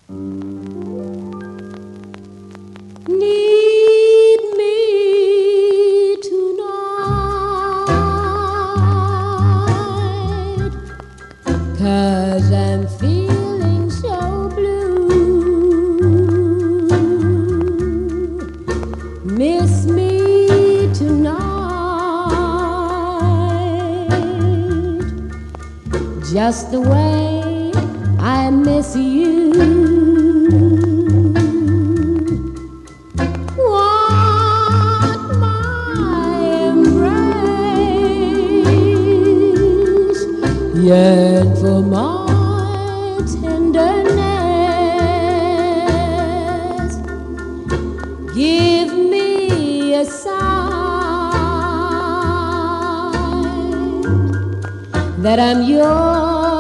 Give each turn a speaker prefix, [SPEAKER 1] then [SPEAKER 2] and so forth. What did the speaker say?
[SPEAKER 1] Need me tonight, 'cause I'm feeling so blue. Miss me tonight, just the way I miss you. Want my embrace, yearn for my tenderness. Give me a sign that I'm yours